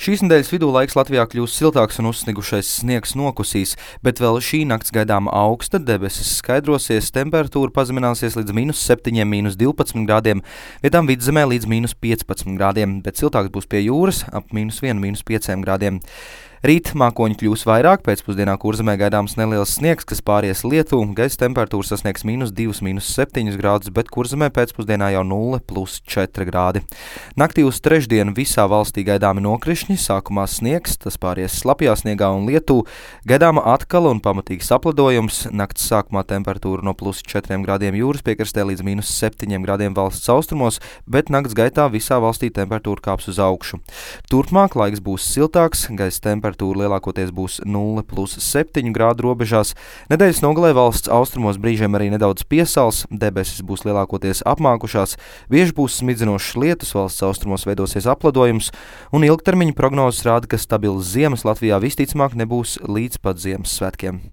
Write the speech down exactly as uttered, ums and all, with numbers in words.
Šīs nedēļas vidū laiks Latvijā kļūs siltāks un uzsnigušais sniegs nokusīs, bet vēl šī nakts gaidāma augsta, debesis skaidrosies, temperatūra pazemināsies līdz mīnus septiņiem, mīnus divpadsmit grādiem, vietām vidzemē līdz mīnus piecpadsmit grādiem, bet siltāks būs pie jūras ap mīnus vienu, mīnus pieciem grādiem. Rīt mākoņi kļūs vairāk, pēcpusdienā Kurzemē gaidāms neliels sniegs, kas pāries lietu, gaisa temperatūra sasniegs mīnus divus, mīnus septiņus grādus, bet Kurzemē pēcpusdienā jau nulle plus četri grādi. Naktī uz trešdienu visā valstī gaidāmi nokrišņi, sākumā sniegs, tas pāries slapjā sniegā un lietū, gaidāma atkala un pamatīgs apledojums, nakts sākumā temperatūra no plus četriem grādiem jūras piekrastē līdz mīnus septiņiem grādiem valsts austrumos, bet nakts gaitā visā valstī temperatūra kāps uz augšu. Turpmāk laiks būs siltāks, gaisa temperatūra Temperatūra lielākoties būs nulle plus septiņu grādu robežās. Nedēļas nogalē valsts austrumos brīžiem arī nedaudz piesals, debesis būs lielākoties apmākušās, bieži būs smidzinošs lietus, valsts austrumos veidosies apledojums, un ilgtermiņa prognozes rāda, ka stabils ziemas Latvijā visticamāk nebūs līdz pat Ziemassvētkiem.